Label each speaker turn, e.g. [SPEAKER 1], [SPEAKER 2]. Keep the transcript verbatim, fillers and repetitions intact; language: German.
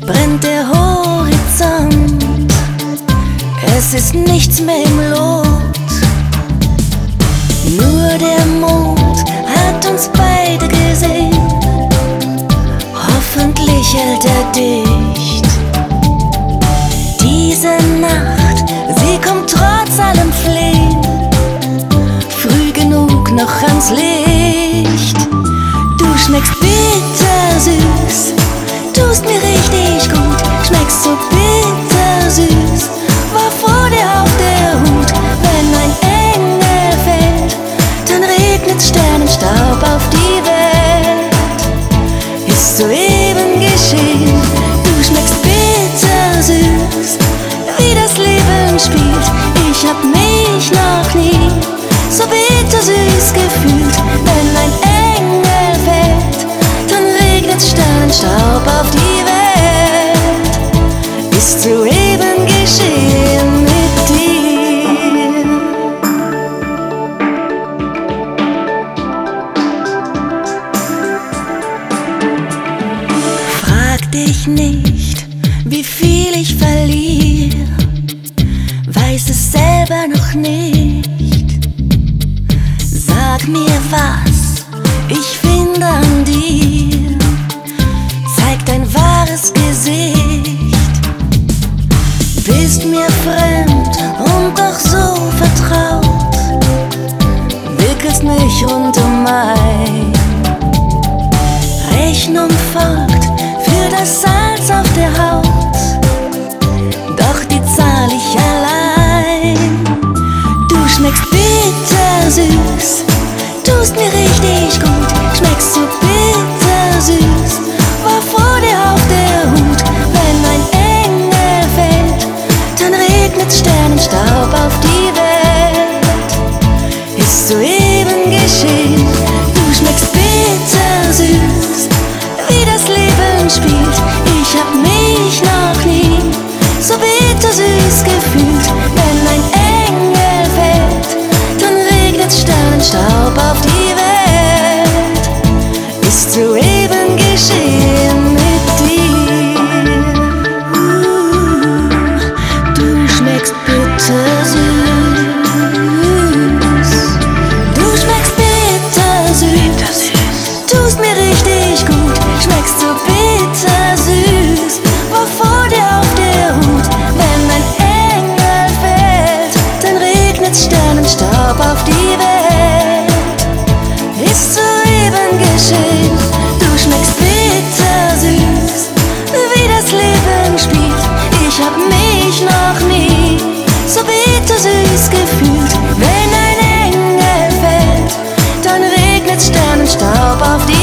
[SPEAKER 1] brennt der Horizont. Es ist nichts mehr im Lot, nur der Mond hat uns beide gesehen. Hoffentlich hält er dicht. Diese Nacht, sie kommt trotz allem Flehen, früh genug noch ans Licht. Du schmeckst bittersüß, tust mir richtig gut, schmeckst so bittersüß, war vor dir auf der Hut. Wenn ein Engel fällt, dann regnet Sternenstaub auf die Welt. Ist soeben geschehen, du schmeckst bittersüß, wie das Leben spielt. Ich hab mich noch nie so bittersüß gefühlt. Wenn ein Engel fällt, dann regnet Sternenstaub auf die Welt. Ist soeben geschehen mit dir. Frag dich nicht, wie viel ich verliere, weiß es selber noch nicht. Sag mir, was ich finde an dir, zeig dein wahres Gesicht. Bist mir fremd und doch so vertraut, wickelst mich rund um ein. Rechnung folgt für das Salz auf der Haut, doch die zahl ich allein. Du schmeckst bittersüß, tust mir richtig gut, schmeckst so bittersüß, war vor dir auf der Hut. Wenn ein Engel fällt, dann regnet Sternenstaub auf die Welt. Ist soeben geschehen, du schmeckst bittersüß, wie das Leben spielt. Ich hab mich noch nie so bittersüß gefühlt. Wenn ein Engel fällt, dann regnet Sternenstaub auf die Welt. Ist soeben geschehen mit dir. uh, Du schmeckst bittersüß, du schmeckst bittersüß, tust mir richtig gut, schmeckst so bittersüß, war vor dir auf der Hut. Wenn ein Engel fällt, dann regnet Sternenstaub auf die Welt. Ist soeben geschehen, du schmeckst bittersüß, wie das Leben spielt. Ich hab mich noch nie so bittersüß gefühlt. Wenn ein Engel fällt, dann regnet Sternenstaub auf die